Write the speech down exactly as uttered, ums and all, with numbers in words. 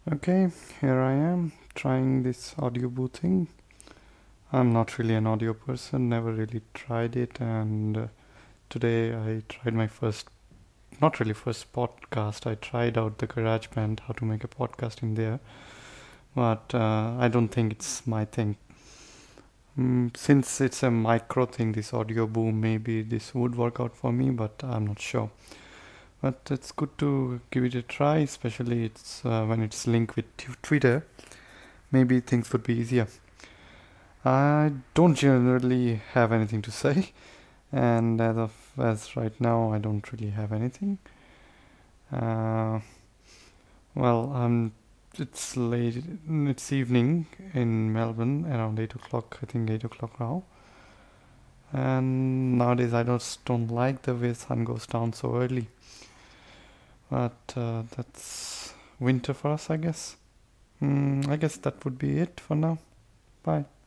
Okay, here I am trying this audio boothing. I'm not really an audio person, never really tried it, and uh, today I tried my first, not really first podcast. I tried out the GarageBand, how to make a podcast in there, but uh, I don't think it's my thing. Mm, since it's a micro thing, this audio boom, maybe this would work out for me, but I'm not sure. But it's good to give it a try, especially it's uh, when it's linked with t- Twitter. Maybe things would be easier. I don't generally have anything to say, and as of as right now, I don't really have anything. Uh, well, um, it's late. It's evening in Melbourne, around eight o'clock. I think eight o'clock now. And nowadays, I just don't like the way sun goes down so early. But uh, that's winter for us, I guess. Mm, I guess that would be it for now. Bye.